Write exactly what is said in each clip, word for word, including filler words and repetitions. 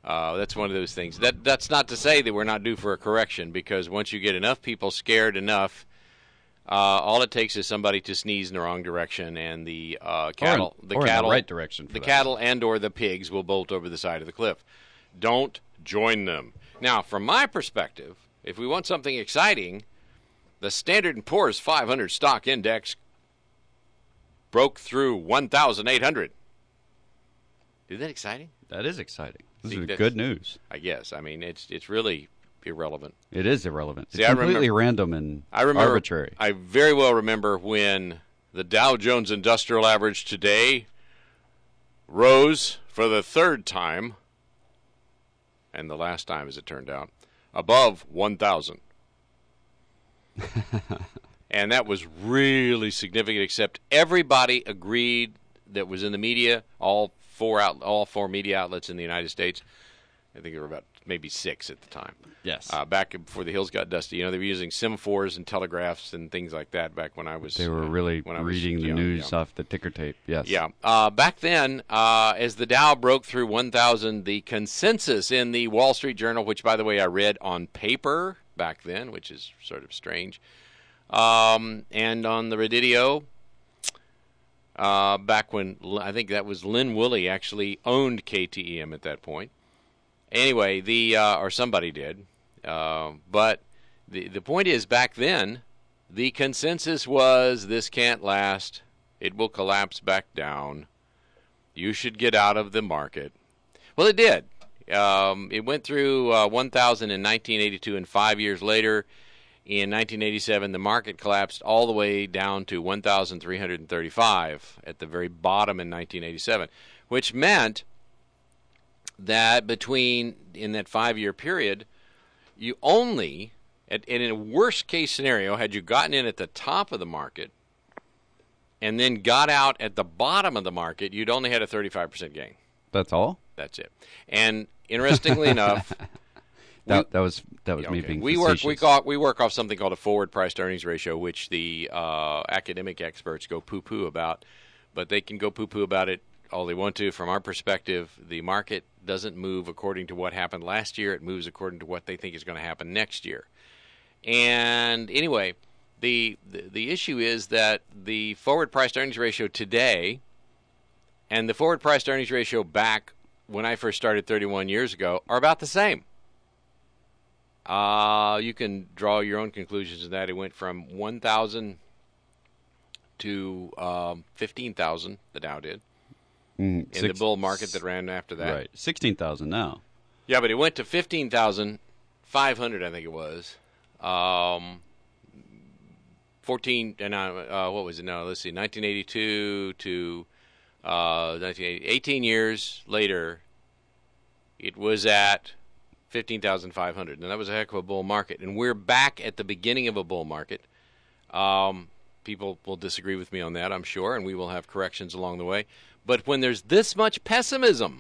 Uh, that's one of those things. That That's not to say that we're not due for a correction, because once you get enough people scared enough, uh, all it takes is somebody to sneeze in the wrong direction, and the uh, cattle, or in, the or cattle, in the right direction. For the that. cattle and or the pigs will bolt over the side of the cliff. Don't join them. Now, from my perspective, if we want something exciting, the Standard and Poor's five hundred stock index broke through one thousand eight hundred. Isn't that exciting? That is exciting. This See, is good news. I guess. I mean, it's it's really irrelevant. It is irrelevant. See, it's I completely remember, random and I remember, arbitrary. I very well remember when the Dow Jones Industrial Average today rose for the third time, and the last time, as it turned out, above one thousand. And that was really significant, except everybody agreed that was in the media, all four out, all four media outlets in the United States. I think there were about maybe six at the time. Yes. Uh, back before the hills got dusty. You know, they were using semaphores and telegraphs and things like that back when I was... They were really when I reading was the young, news yeah. off the ticker tape, yes. Yeah. Uh, back then, uh, as the Dow broke through one thousand, the consensus in the Wall Street Journal, which, by the way, I read on paper back then, which is sort of strange, um, and on the Radio, uh, back when I think that was Lynn Woolley actually owned K T E M at that point. Anyway, the uh, or somebody did, uh, but the the point is, back then, the consensus was this can't last. It will collapse back down. You should get out of the market. Well, it did. Um, it went through uh, one thousand in nineteen eighty-two, and five years later, in nineteen eighty-seven, the market collapsed all the way down to one thousand three hundred thirty-five at the very bottom in nineteen eighty-seven, which meant that between, in that five-year period, you only, at, and in a worst-case scenario, had you gotten in at the top of the market and then got out at the bottom of the market, you'd only had a thirty-five percent gain. That's all? That's it. And interestingly enough... That, we, that was that was okay. me being we facetious. work we call we work off something called a forward priced earnings ratio, which the uh, academic experts go poo poo about, but they can go poo poo about it all they want to. From our perspective, the market doesn't move according to what happened last year; it moves according to what they think is going to happen next year. And anyway, the the, the issue is that the forward priced earnings ratio today and the forward priced earnings ratio back when I first started thirty-one years ago are about the same. Uh, you can draw your own conclusions of that. It went from one thousand to um, fifteen thousand, the Dow did, mm, in six, the bull market that ran after that. Right, sixteen thousand now. Yeah, but it went to fifteen thousand five hundred, I think it was. Um, fourteen, and uh, what was it now? Let's see, nineteen eighty-two to uh, nineteen eighty, eighteen years later, it was at fifteen thousand five hundred, and that was a heck of a bull market. And we're back at the beginning of a bull market. Um, people will disagree with me on that, I'm sure, and we will have corrections along the way. But when there's this much pessimism,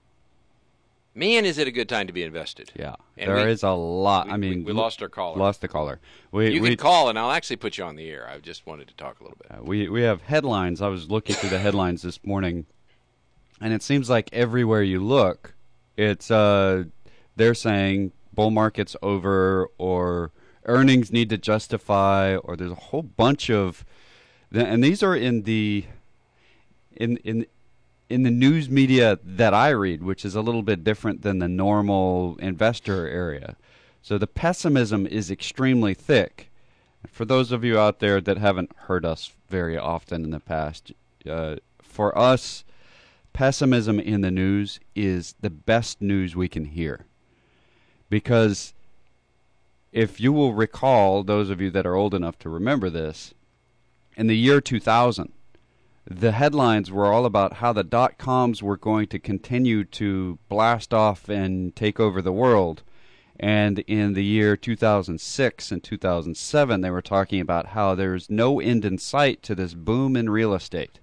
man, is it a good time to be invested. Yeah, and there we, is a lot. We, I mean, we, we lost our caller. Lost the caller. We, you we, can call, and I'll actually put you on the air. I just wanted to talk a little bit. Uh, we we have headlines. I was looking through the headlines this morning, and it seems like everywhere you look, it's uh. they're saying bull market's over, or earnings need to justify, or there's a whole bunch of, and these are in the in in in the news media that I read, which is a little bit different than the normal investor area. So the pessimism is extremely thick. For those of you out there that haven't heard us very often in the past, uh, for us, pessimism in the news is the best news we can hear. Because if you will recall, those of you that are old enough to remember this, in the year two thousand, the headlines were all about how the dot-coms were going to continue to blast off and take over the world. And in the year two thousand six and two thousand seven, they were talking about how there's no end in sight to this boom in real estate.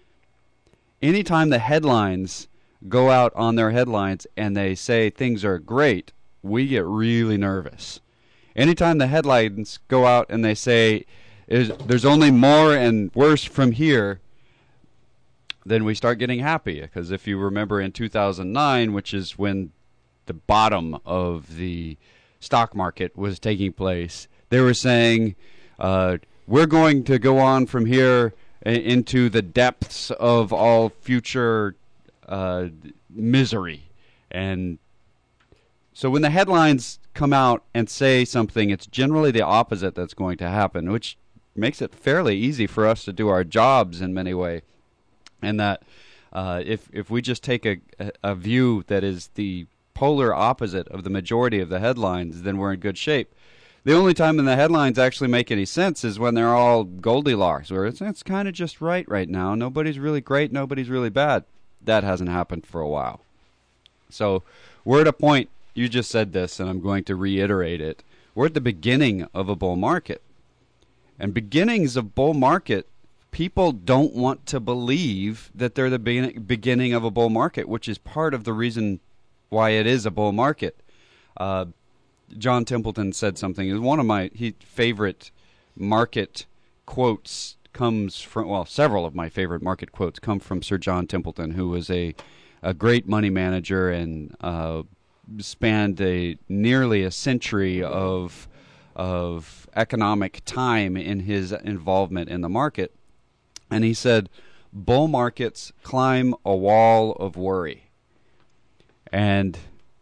Anytime the headlines go out on their headlines and they say things are great, we get really nervous. Anytime the headlines go out and they say there's only more and worse from here, then we start getting happy. Because if you remember in two thousand nine, which is when the bottom of the stock market was taking place, they were saying, uh, we're going to go on from here into the depths of all future uh, misery. And so when the headlines come out and say something, it's generally the opposite that's going to happen, which makes it fairly easy for us to do our jobs in many ways. And that uh, if if we just take a, a view that is the polar opposite of the majority of the headlines, then we're in good shape. The only time when the headlines actually make any sense is when they're all Goldilocks, where it's, it's kind of just right right now. Nobody's really great, nobody's really bad. That hasn't happened for a while. So we're at a point, you just said this, and I'm going to reiterate it. We're at the beginning of a bull market. And beginnings of bull market, people don't want to believe that they're the be- beginning of a bull market, which is part of the reason why it is a bull market. Uh, John Templeton said something. One of my he, favorite market quotes comes from, well, several of my favorite market quotes come from Sir John Templeton, who was a, a great money manager and uh, spanned a nearly a century of of economic time in his involvement in the market. And he said, bull markets climb a wall of worry. And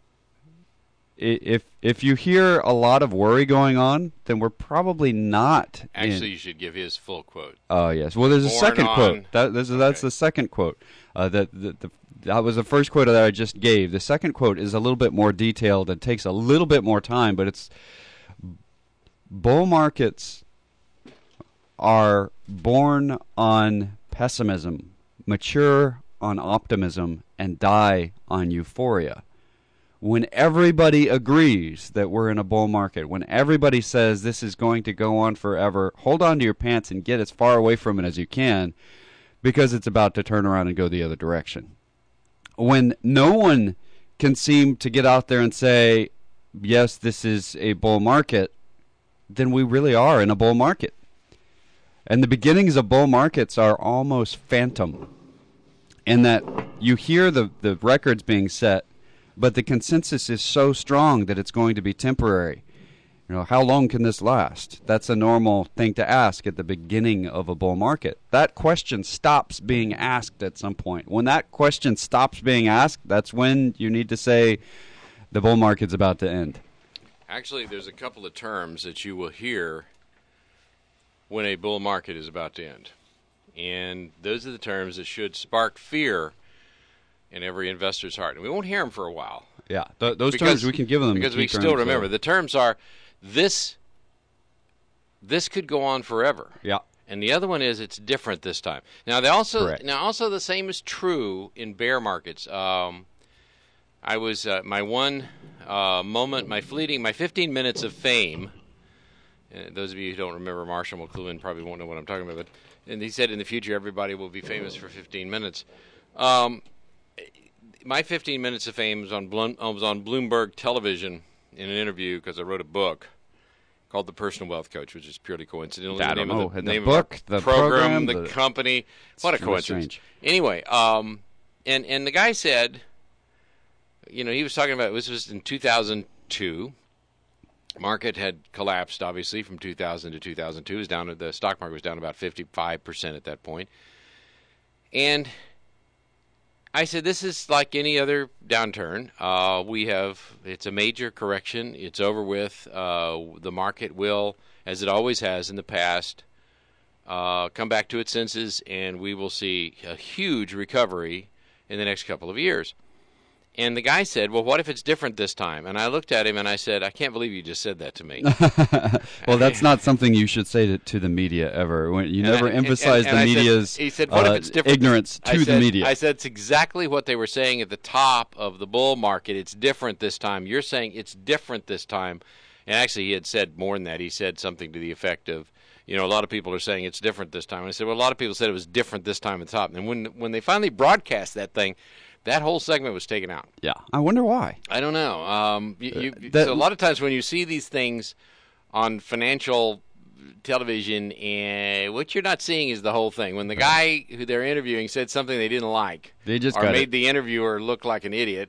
if if you hear a lot of worry going on, then we're probably not. Actually, in... you should give his full quote. Oh, yes. Well, there's a Born second on... quote. That, that's, okay. that's the second quote. Uh, that, the, the, that was the first quote that I just gave. The second quote is a little bit more detailed and takes a little bit more time, but it's bull markets are born on pessimism, mature on optimism, and die on euphoria. When everybody agrees that we're in a bull market, when everybody says this is going to go on forever, hold on to your pants and get as far away from it as you can, because it's about to turn around and go the other direction. When no one can seem to get out there and say, yes, this is a bull market, then we really are in a bull market. And the beginnings of bull markets are almost phantom, in that you hear the, the records being set, but the consensus is so strong that it's going to be temporary. You know, how long can this last? That's a normal thing to ask at the beginning of a bull market. That question stops being asked at some point. When that question stops being asked, that's when you need to say the bull market's about to end. Actually, there's a couple of terms that you will hear when a bull market is about to end. And those are the terms that should spark fear in every investor's heart. And we won't hear them for a while. Yeah, th- those because, terms, we can give them. Because we terms, still remember. Uh, the terms are, this, this could go on forever. Yeah. And the other one is, it's different this time. Now, they also, Correct. now also the same is true in bear markets. Um, I was, uh, my one uh, moment, my fleeting, my fifteen minutes of fame, uh, those of you who don't remember Marshall McLuhan probably won't know what I'm talking about, but, and he said in the future everybody will be famous for fifteen minutes. Um, my fifteen minutes of fame was on, Bloom, was on Bloomberg television in an interview because I wrote a book called The Personal Wealth Coach, which is purely coincidental. I the don't name know. of the, the name book, of the program, program, the, the company. What a coincidence. Strange. Anyway, um, and, and the guy said, you know, he was talking about, this was in two thousand two. Market had collapsed, obviously, from two thousand to two thousand two. It was down to, the stock market was down about fifty-five percent at that point. And I said, this is like any other downturn. Uh, we have, it's a major correction. It's over with. Uh, the market will, as it always has in the past, uh, come back to its senses, and we will see a huge recovery in the next couple of years. And the guy said, well, what if it's different this time? And I looked at him and I said, I can't believe you just said that to me. Well, that's not something you should say to, to the media ever. When you And never I- and- emphasize and- and the I said- media's he said, what if uh, it's different? ignorance to I the said- media. I said, it's exactly what they were saying at the top of the bull market. It's different this time. You're saying it's different this time. And actually, he had said more than that. He said something to the effect of, you know, a lot of people are saying it's different this time. And I said, well, a lot of people said it was different this time at the top. And when when they finally broadcast that thing, that whole segment was taken out. Yeah, I wonder why. I don't know. Um, you, you, Uh, that- so a lot of times when you see these things on financial television, and what you're not seeing is the whole thing. When the guy who they're interviewing said something they didn't like, They just or got made it. the interviewer look like an idiot,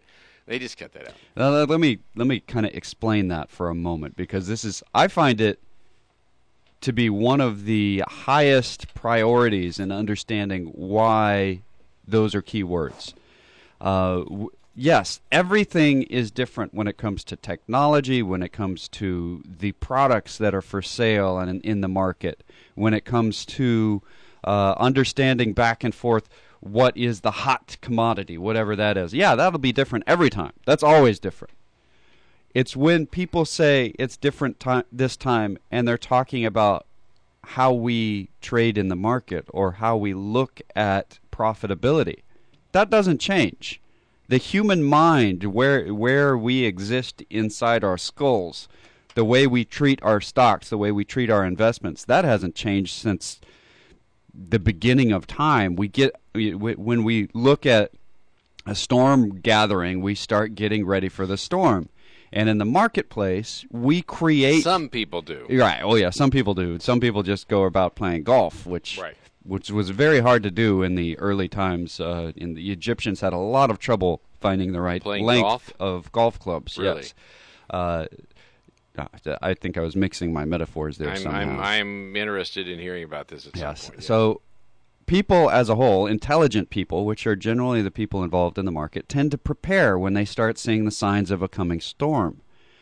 They just cut that out. Uh, let me let me kind of explain that for a moment, because this is I find it to be one of the highest priorities in understanding why those are key words. Uh, w- yes, everything is different when it comes to technology, when it comes to the products that are for sale and in, in the market, when it comes to uh, understanding back and forth what is the hot commodity, whatever that is. Yeah, that'll be different every time. That's always different. It's when people say it's different time this time, and they're talking about how we trade in the market or how we look at profitability. That doesn't change. The human mind, where where we exist inside our skulls, the way we treat our stocks, the way we treat our investments, that hasn't changed since the beginning of time. We get when we look at a storm gathering, we start getting ready for the storm. And in the marketplace, we create... Some people do. Right. Oh, yeah, some people do. Some people just go about playing golf, which right. which was very hard to do in the early times. Uh, in the Egyptians had a lot of trouble finding the right playing length golf? of golf clubs. Really? Yes. Uh, I think I was mixing my metaphors there I'm, somehow. I'm, I'm interested in hearing about this at yes. some point. Yes. So people as a whole, intelligent people, which are generally the people involved in the market, tend to prepare when they start seeing the signs of a coming storm.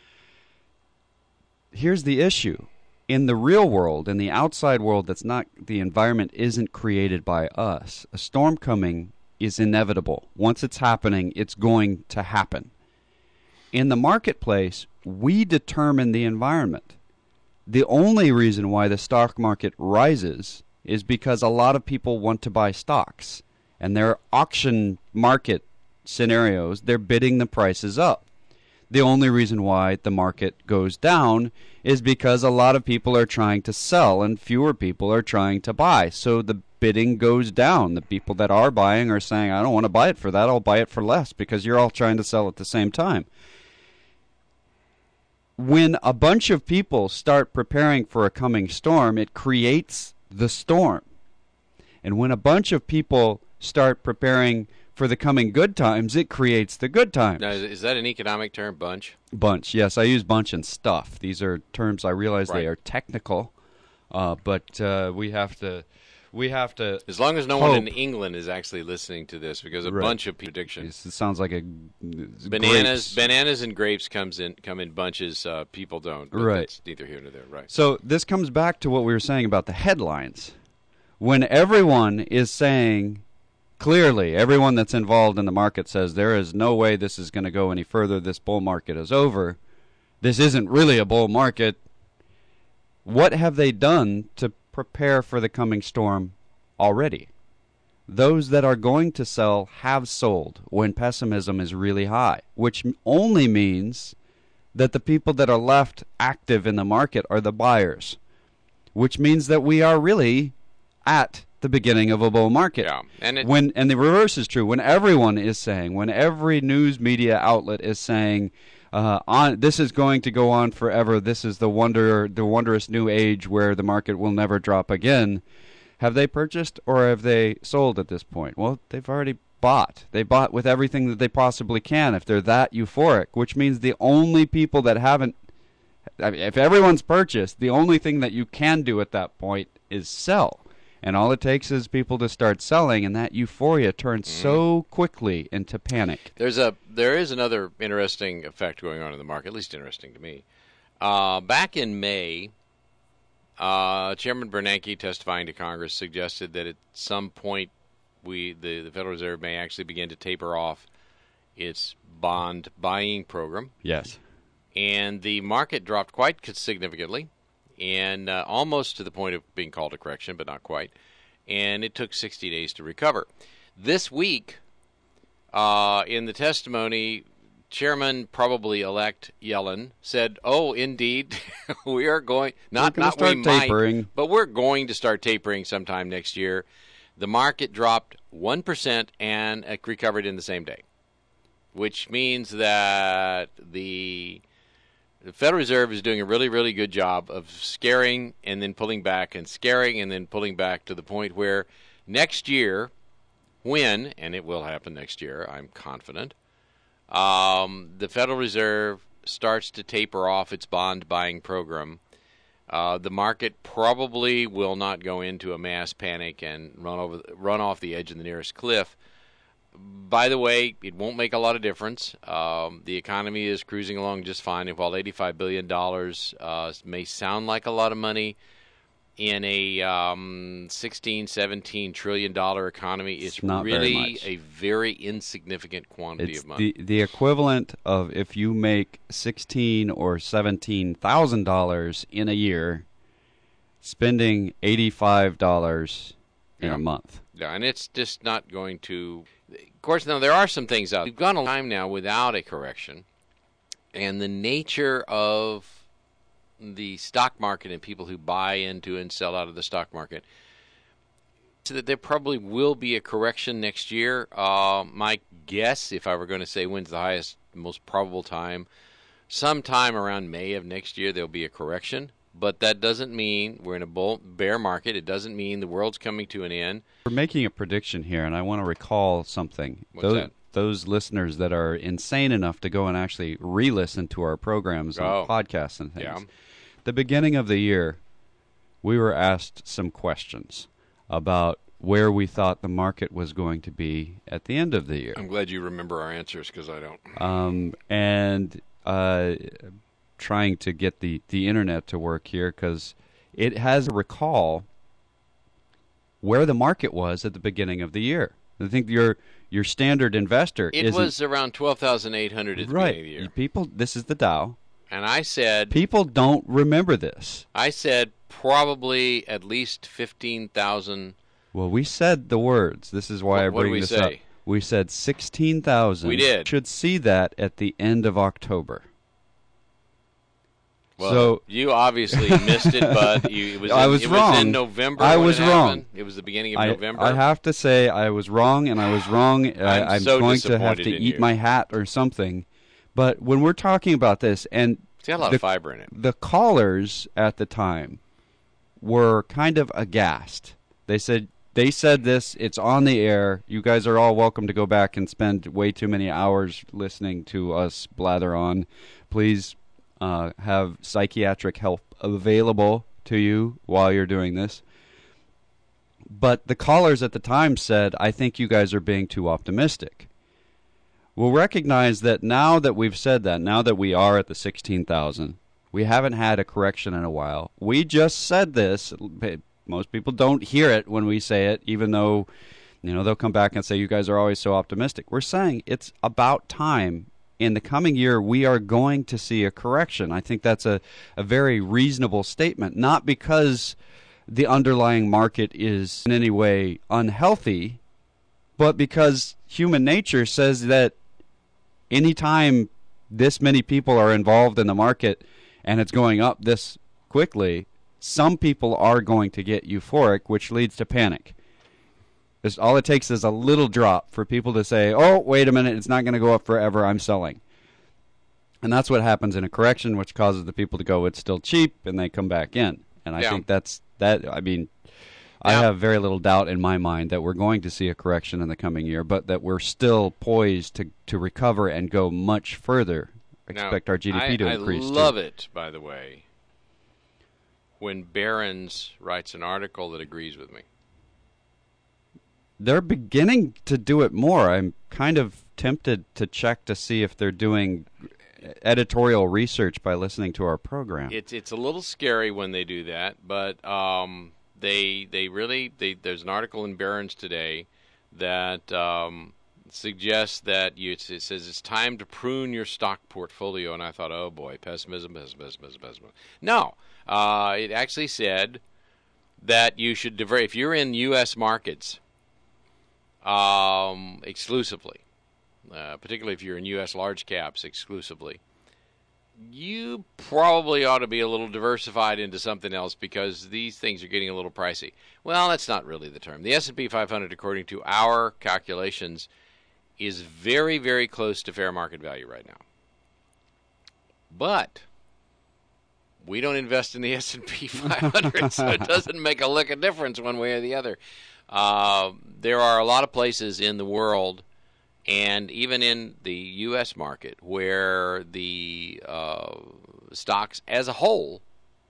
Here's the issue. In the real world, in the outside world that's not, the environment isn't created by us. A storm coming is inevitable. Once it's happening, it's going to happen. In the marketplace, we determine the environment. The only reason why the stock market rises is because a lot of people want to buy stocks. And their auction market scenarios, they're bidding the prices up. The only reason why the market goes down is because a lot of people are trying to sell and fewer people are trying to buy. So the bidding goes down. The people that are buying are saying, I don't want to buy it for that, I'll buy it for less, because you're all trying to sell at the same time. When a bunch of people start preparing for a coming storm, it creates the storm. And when a bunch of people start preparing for the coming good times, it creates the good times. Now, is, is that an economic term, bunch? Bunch, yes. I use bunch and stuff. These are terms, I realize Right. they are technical, uh, but uh, we have to... We have to. As long as no hope. one in England is actually listening to this, because a Right. bunch of predictions. It sounds like a Bananas, grapes. bananas, and grapes comes in come in bunches. Uh, people don't. But Right. That's neither here nor there. Right. So this comes back to what we were saying about the headlines. When everyone is saying clearly, everyone that's involved in the market says there is no way this is going to go any further. This bull market is over. This isn't really a bull market. What have they done to prepare for the coming storm already? Those that are going to sell have sold when pessimism is really high, which only means that the people that are left active in the market are the buyers, which means that we are really at the beginning of a bull market. Yeah, and it, When and the reverse is true. When everyone is saying, when every news media outlet is saying, Uh, on this is going to go on forever. This is the wonder, the wondrous new age where the market will never drop again. Have they purchased or have they sold at this point? Well, they've already bought. They bought with everything that they possibly can if they're that euphoric, which means the only people that haven't, I mean, if everyone's purchased, the only thing that you can do at that point is sell. And all it takes is people to start selling, and that euphoria turns mm. so quickly into panic. There's a there is another interesting effect going on in the market, at least interesting to me. Uh, back in May, uh, Chairman Bernanke, testifying to Congress, suggested that at some point we the, the Federal Reserve may actually begin to taper off its bond buying program. Yes. And the market dropped quite significantly, and uh, almost to the point of being called a correction, but not quite. And it took sixty days to recover. This week, uh, in the testimony, Chairman probably-elect Yellen said, oh, indeed, we are going, not, not start we tapering. might, but we're going to start tapering sometime next year. The market dropped one percent and uh, recovered in the same day, which means that the... The Federal Reserve is doing a really, really good job of scaring and then pulling back and scaring and then pulling back to the point where next year, when, and it will happen next year, I'm confident, um, the Federal Reserve starts to taper off its bond buying program, uh, the market probably will not go into a mass panic and run over, run off the edge of the nearest cliff. By the way, it won't make a lot of difference. Um, the economy is cruising along just fine. And while eighty-five billion dollars uh, may sound like a lot of money, in a um, sixteen, seventeen trillion dollar economy, it's, it's not really very much. a very insignificant quantity it's of money. The, the equivalent of if you make sixteen or seventeen thousand dollars in a year, spending eighty-five dollars in Yeah. a month. Yeah, and it's just not going to. Of course, now there are some things out. We've gone a time now without a correction, and the nature of the stock market and people who buy into and sell out of the stock market, so that there probably will be a correction next year. Uh, my guess, if I were going to say when's the highest, most probable time, sometime around May of next year there'll be a correction. But that doesn't mean we're in a bull, bear market. It doesn't mean the world's coming to an end. We're making a prediction here, and I want to recall something. What's those, that? Those listeners that are insane enough to go and actually re-listen to our programs and Oh. podcasts and things. Yeah. The beginning of the year, we were asked some questions about where we thought the market was going to be at the end of the year. I'm glad you remember our answers because I don't. Um, and uh, trying to get the, the internet to work here because it has to recall where the market was at the beginning of the year. I think your your standard investor It isn't was around twelve thousand eight hundred at the right. beginning of the year. People, this is the Dow. And I said, People don't remember this. I said probably at least fifteen thousand. Well, we said the words. This is why What- I what did bring we this say? up. We said sixteen thousand. We did. Should see that at the end of October. Well, So- you obviously missed it, but you, it was in, I was it wrong. was in November. I when was it wrong. happened. It was the beginning of I, November. I have to say I was wrong, and I was wrong. I, I'm I'm so going to have to disappointed in eat you. my hat or something. But when we're talking about this, and It's got a lot the, of fiber in it. the callers at the time were kind of aghast. They said they said this. It's on the air. You guys are all welcome to go back and spend way too many hours listening to us blather on. Please uh, have psychiatric help available to you while you're doing this. But the callers at the time said, I think you guys are being too optimistic. We'll recognize that now that we've said that, now that we are at the sixteen thousand, we haven't had a correction in a while. We just said this. Most people don't hear it when we say it, even though, you know, they'll come back and say, you guys are always so optimistic. We're saying it's about time. In the coming year, we are going to see a correction. I think that's a, a very reasonable statement, not because the underlying market is in any way unhealthy, but because human nature says that anytime this many people are involved in the market and it's going up this quickly, some people are going to get euphoric, which leads to panic. It's, all it takes is a little drop for people to say, oh, wait a minute, it's not going to go up forever, I'm selling. And that's what happens in a correction, which causes the people to go, it's still cheap, and they come back in. And I Yeah. think that's, that. I mean, I Yeah. have very little doubt in my mind that we're going to see a correction in the coming year, but that we're still poised to, to recover and go much further. Expect Now, our G D P I, to I increase. love too. it, by the way, when Barron's writes an article that agrees with me. They're beginning to do it more. I'm kind of tempted to check to see if they're doing editorial research by listening to our program. It's it's a little scary when they do that, but um, they they really they, there's an article in Barron's today that um, suggests that you, it says it's time to prune your stock portfolio, and I thought, oh boy, pessimism, pessimism, pessimism. pessimism. No, uh, it actually said that you should diver- if you're in U S markets um, exclusively. Uh, particularly if you're in U S large caps exclusively, you probably ought to be a little diversified into something else because these things are getting a little pricey. Well, that's not really the term. The S and P five hundred, according to our calculations, is very, very close to fair market value right now. But we don't invest in the S and P five hundred, so it doesn't make a lick of difference one way or the other. Uh, there are a lot of places in the world And even in the U S market, where the uh, stocks as a whole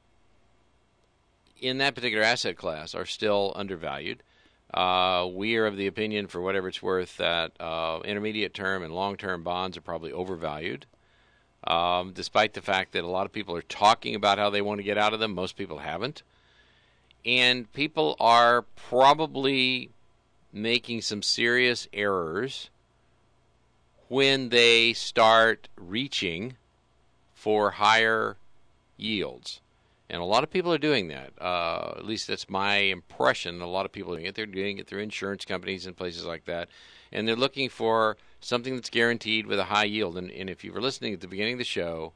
in that particular asset class are still undervalued, uh, we are of the opinion, for whatever it's worth, that uh, intermediate term and long-term bonds are probably overvalued. Um, despite the fact that a lot of people are talking about how they want to get out of them, most people haven't. And people are probably making some serious errors when they start reaching for higher yields. And a lot of people are doing that. Uh, at least that's my impression. A lot of people are doing it. They're doing it through insurance companies and places like that. And they're looking for something that's guaranteed with a high yield. And, and if you were listening at the beginning of the show,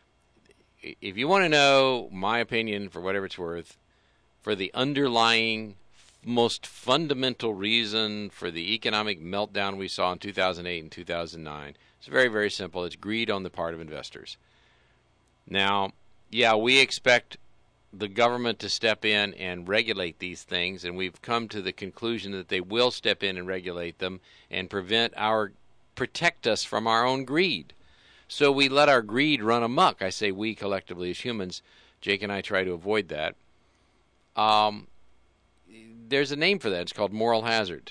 if you want to know my opinion, for whatever it's worth, for the underlying most fundamental reason for the economic meltdown we saw in two thousand eight and two thousand nine, it's very, very simple. It's greed on the part of investors. Now, yeah, we expect the government to step in and regulate these things, and we've come to the conclusion that they will step in and regulate them and prevent our protect us from our own greed. So we let our greed run amok. I say we collectively as humans. Jake and I try to avoid that. Um, there's a name for that. It's called moral hazard.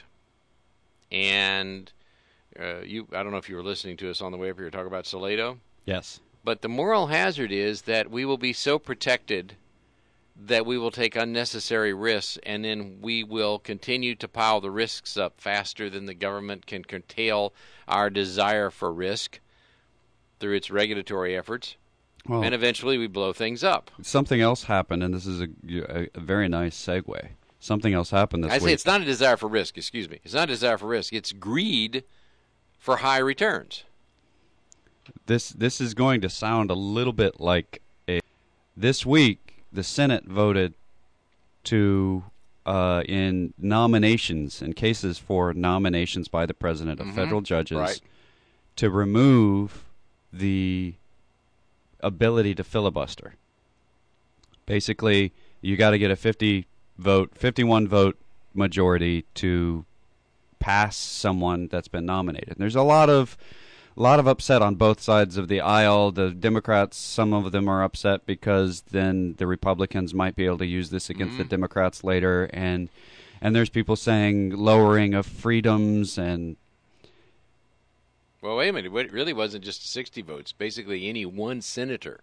And uh, you, I don't know if you were listening to us on the way up here talk about Salado. Yes. But the moral hazard is that we will be so protected that we will take unnecessary risks, and then we will continue to pile the risks up faster than the government can curtail our desire for risk through its regulatory efforts. Well, and eventually we blow things up. Something else happened, and this is a, a, a very nice segue. Something else happened this I week. say it's not a desire for risk, excuse me. It's not a desire for risk. It's greed for high returns. This this is going to sound a little bit like a... This week, the Senate voted to, uh, in nominations, in cases for nominations by the president of mm-hmm. federal judges, right. to remove the ability to filibuster. Basically, you got to get a fifty vote, fifty-one vote majority to pass someone that's been nominated. And there's a lot of a lot of upset on both sides of the aisle. The Democrats, some of them are upset because then the Republicans might be able to use this against mm-hmm. the Democrats later, and and there's people saying lowering of freedoms and. Well, wait a minute. It really wasn't just sixty votes. Basically, any one senator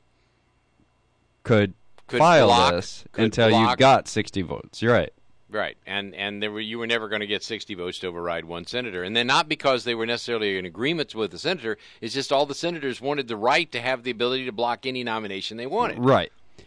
could, could file block, this could until block. you got sixty votes. You're right. Right, and and there were, you were never going to get sixty votes to override one senator. And then not because they were necessarily in agreement with the senator, it's just all the senators wanted the right to have the ability to block any nomination they wanted. Right.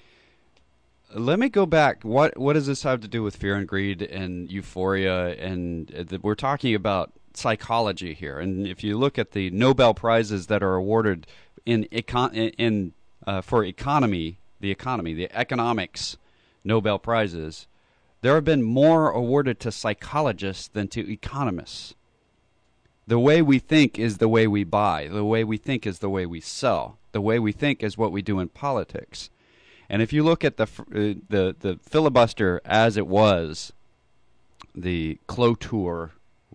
Let me go back. What what does this have to do with fear and greed and euphoria? And uh, the, we're talking about psychology here. And if you look at the Nobel Prizes that are awarded in econ in, in uh, for economy, the economy, the economics Nobel Prizes, there have been more awarded to psychologists than to economists. The way we think is the way we buy. The way we think is the way we sell. The way we think is what we do in politics. And if you look at the uh, the the filibuster as it was, the cloture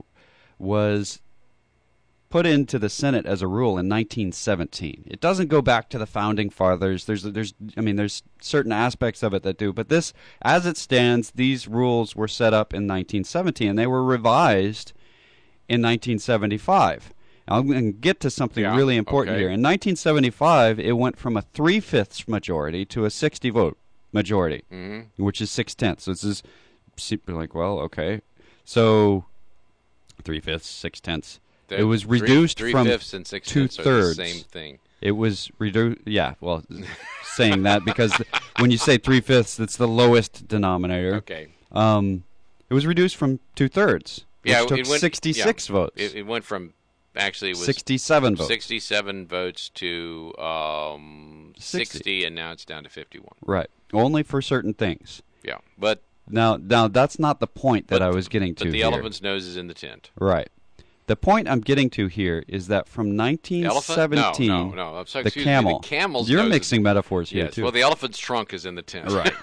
was put into the Senate as a rule in nineteen seventeen. It doesn't go back to the founding fathers. There's there's I mean there's certain aspects of it that do, but this, as it stands, these rules were set up in nineteen seventeen, and they were revised in nineteen seventy-five. I'm going to get to something yeah, really important okay. here. In nineteen seventy-five, it went from a three-fifths majority to a sixty-vote majority, mm-hmm. which is six-tenths. So this is like, well, okay. So three-fifths, six-tenths. The it was reduced three, from three-fifths and two-thirds. Are the same thing. It was reduced, yeah, well, saying that because when you say three-fifths, it's the lowest denominator. Okay. Um, it was reduced from two-thirds, which yeah, took it went, sixty-six yeah, votes. It, it went from... Actually, it was sixty-seven votes. sixty-seven votes to um, sixty. sixty, and now it's down to fifty-one. Right. Only for certain things. Yeah, but now, now that's not the point that but, I was getting to. But the here. elephant's nose is in the tent. Right. The point I'm getting to here is that from nineteen seventeen, no, no, no. I'm sorry, the camel. Me, the camel's You're nose mixing is, metaphors here yes, too. Well, the elephant's trunk is in the tent. Right.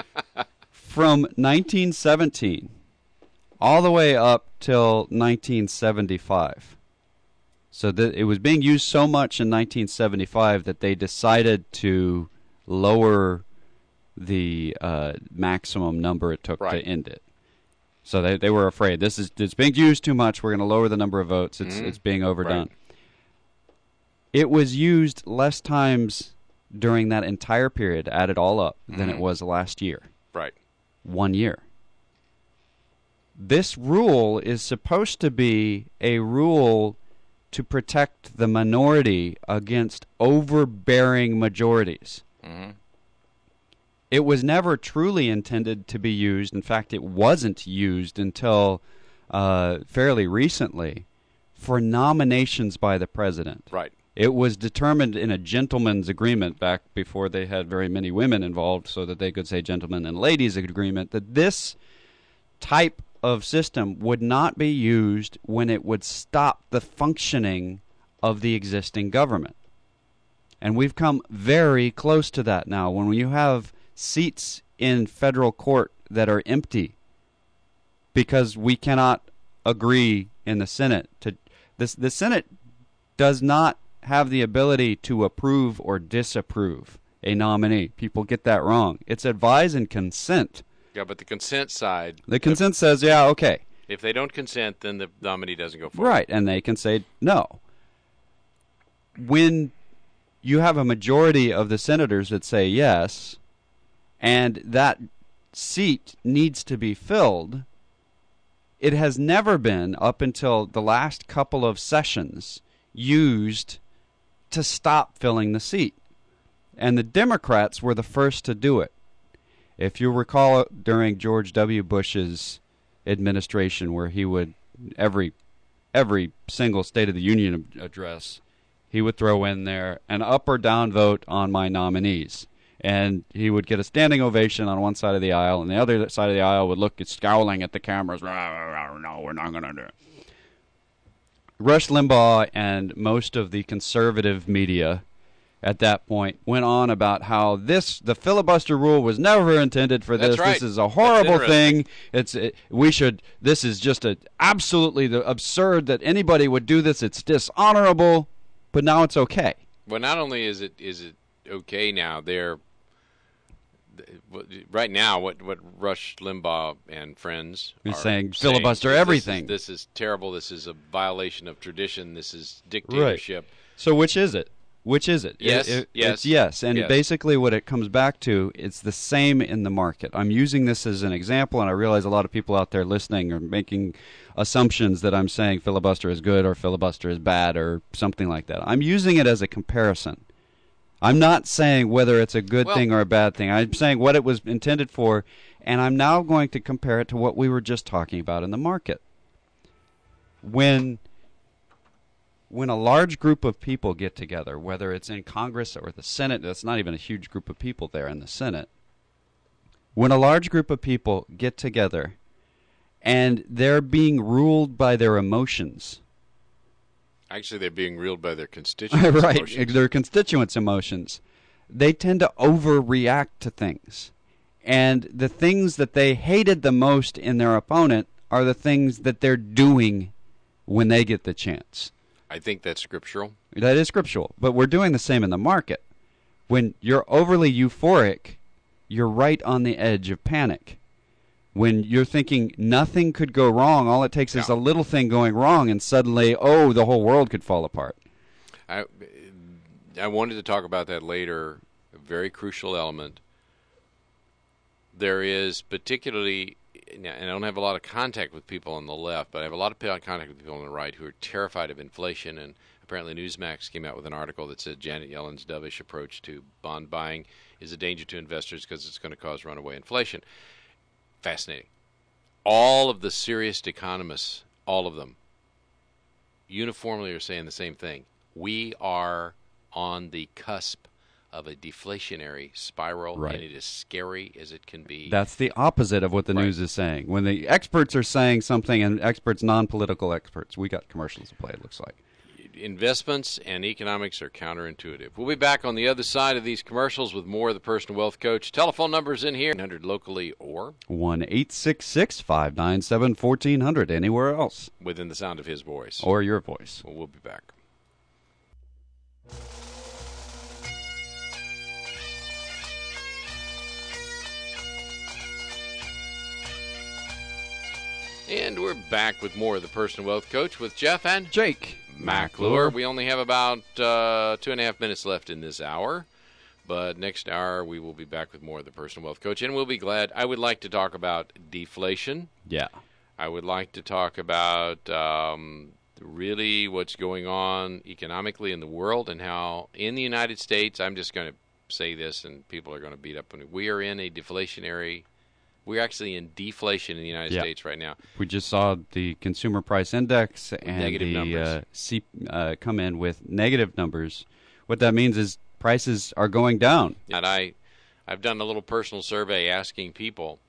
From nineteen seventeen all the way up till nineteen seventy-five. So that it was being used so much in nineteen seventy-five that they decided to lower the uh, maximum number it took right. to end it. So they they were afraid this is it's being used too much. We're going to lower the number of votes. It's mm-hmm. it's being overdone. Right. It was used less times during that entire period, add it all up, mm-hmm. than it was last year. Right. One year. This rule is supposed to be a rule to protect the minority against overbearing majorities. Mm-hmm. It was never truly intended to be used. In fact, it wasn't used until uh, fairly recently for nominations by the president. Right. It was determined in a gentleman's agreement back before they had very many women involved so that they could say gentlemen and ladies agreement that this type of system would not be used when it would stop the functioning of the existing government. And we've come very close to that now. When you have seats in federal court that are empty because we cannot agree in the Senate to this, the Senate does not have the ability to approve or disapprove a nominee. People get that wrong. It's advise and consent. Yeah, but the consent side... The consent if, says, yeah, okay. If they don't consent, then the nominee doesn't go forward. Right, and they can say no. When you have a majority of the senators that say yes, and that seat needs to be filled, it has never been, up until the last couple of sessions, used to stop filling the seat. And the Democrats were the first to do it. If you recall during George W. Bush's administration, where he would, every every single State of the Union address, he would throw in there an up or down vote on my nominees. And he would get a standing ovation on one side of the aisle, and the other side of the aisle would look scowling at the cameras. No, we're not going to do it. Rush Limbaugh and most of the conservative media at that point went on about how this the filibuster rule was never intended for this. That's right. This is a horrible thing. It's it, we should. This is just a absolutely the absurd that anybody would do this. It's dishonorable. But now it's okay. Well, not only is it is it okay now, they're right now what what Rush Limbaugh and friends are saying filibuster everything. This is, this is terrible. This is a violation of tradition. This is dictatorship. Right. So which is it? Which is it? Yes, it, it yes. It's yes. And yes. basically what it comes back to, it's the same in the market. I'm using this as an example, and I realize a lot of people out there listening are making assumptions that I'm saying filibuster is good or filibuster is bad or something like that. I'm using it as a comparison. I'm not saying whether it's a good well, thing or a bad thing. I'm saying what it was intended for, and I'm now going to compare it to what we were just talking about in the market. When... When a large group of people get together, whether it's in Congress or the Senate, that's not even a huge group of people there in the Senate. When a large group of people get together and they're being ruled by their emotions. Actually, they're being ruled by their constituents' right, emotions. Their constituents' emotions. They tend to overreact to things. And the things that they hated the most in their opponent are the things that they're doing when they get the chance. I think that's scriptural. That is scriptural. But we're doing the same in the market. When you're overly euphoric, you're right on the edge of panic. When you're thinking nothing could go wrong, all it takes no. is a little thing going wrong, and suddenly, oh, the whole world could fall apart. I, I wanted to talk about that later, a very crucial element. There is particularly... and I don't have a lot of contact with people on the left, but I have a lot of contact with people on the right who are terrified of inflation. And apparently Newsmax came out with an article that said Janet Yellen's dovish approach to bond buying is a danger to investors because it's going to cause runaway inflation. Fascinating. All of the serious economists, all of them, uniformly are saying the same thing. We are on the cusp of a deflationary spiral, right. and it is scary as it can be. That's the opposite of what the right. news is saying. When the experts are saying something, and experts, non-political experts, we got commercials to play, it looks like. Investments and economics are counterintuitive. We'll be back on the other side of these commercials with more of the Personal Wealth Coach. Telephone numbers in here, nine hundred locally or one eight six six, five nine seven, one four zero zero anywhere else. Within the sound of his voice. Or your voice. Well, we'll be back. And we're back with more of the Personal Wealth Coach with Jeff and Jake McClure. We only have about uh, two and a half minutes left in this hour, but next hour we will be back with more of the Personal Wealth Coach, and we'll be glad. I would like to talk about deflation. Yeah. I would like to talk about um, really what's going on economically in the world and how in the United States, I'm just going to say this and people are going to beat up on it. We are in a deflationary We're actually in deflation in the United yeah. States right now. We just saw the consumer price index and negative the numbers. Uh, C, uh, come in with negative numbers. What that means is prices are going down. And I, I've done a little personal survey asking people,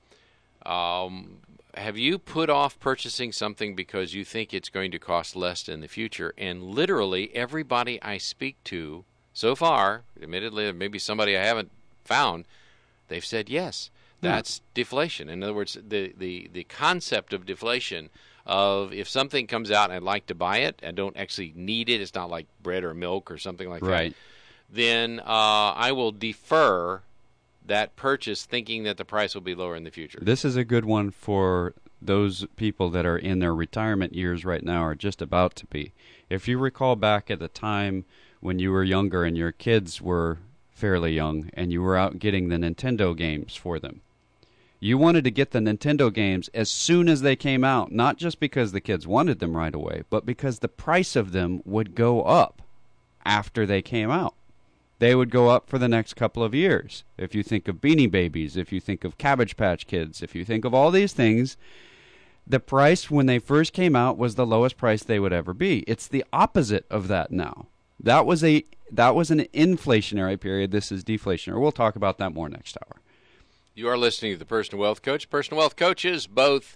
um, have you put off purchasing something because you think it's going to cost less in the future? And literally everybody I speak to so far, admittedly, maybe somebody I haven't found, they've said yes. That's yeah. deflation. In other words, the, the, the concept of deflation of if something comes out and I'd like to buy it, I don't actually need it, it's not like bread or milk or something like right. that, then uh, I will defer that purchase thinking that the price will be lower in the future. This is a good one for those people that are in their retirement years right now or just about to be. If you recall back at the time when you were younger and your kids were fairly young and you were out getting the Nintendo games for them, you wanted to get the Nintendo games as soon as they came out, not just because the kids wanted them right away, but because the price of them would go up after they came out. They would go up for the next couple of years. If you think of Beanie Babies, if you think of Cabbage Patch Kids, if you think of all these things, the price when they first came out was the lowest price they would ever be. It's the opposite of that now. That was a that was an inflationary period. This is deflationary. We'll talk about that more next hour. You are listening to the Personal Wealth Coach. Personal Wealth Coach is both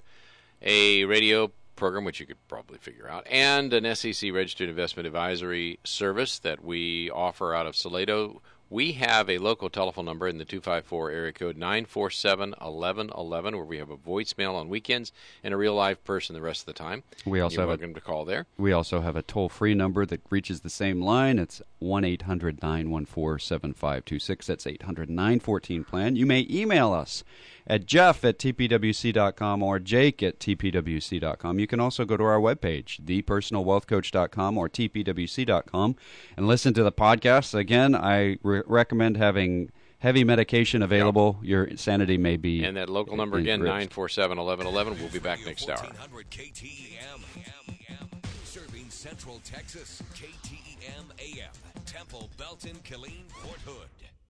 a radio program, which you could probably figure out, and an S E C registered investment advisory service that we offer out of Salado. We have a local telephone number in the two five four area code nine four seven, one one one one, where we have a voicemail on weekends and a real live person the rest of the time. We also You're have welcome a, to call there. We also have a toll-free number that reaches the same line. It's one eight hundred nine one four seven five two six. That's eight hundred nine one four plan. You may email us at jeff at t p w c dot com or jake at t p w c dot com. You can also go to our webpage, the personal wealth coach dot com or t p w c dot com, and listen to the podcast. Again, I re- recommend having heavy medication available. Yep. Your sanity may be. And that local number again, nine four seven, one one one one. We'll be back next hour. K T E M, serving Central Texas. K T E M A M, Temple, Belton, Killeen, Fort Hood.